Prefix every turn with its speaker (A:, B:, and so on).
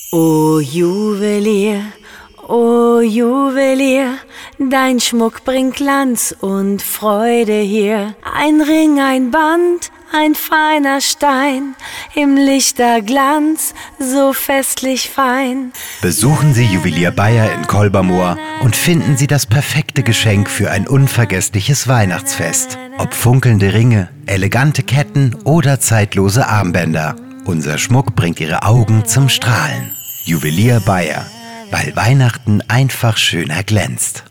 A: O Juwelier, dein Schmuck bringt Glanz und Freude hier. Ein Ring, ein Band, ein feiner Stein, im Lichterglanz, so festlich fein.
B: Besuchen Sie Juwelier Bayer in Kolbermoor und finden Sie das perfekte Geschenk für ein unvergessliches Weihnachtsfest. Ob funkelnde Ringe, elegante Ketten oder zeitlose Armbänder. Unser Schmuck bringt Ihre Augen zum Strahlen. Juwelier Bayer, weil Weihnachten einfach schöner glänzt.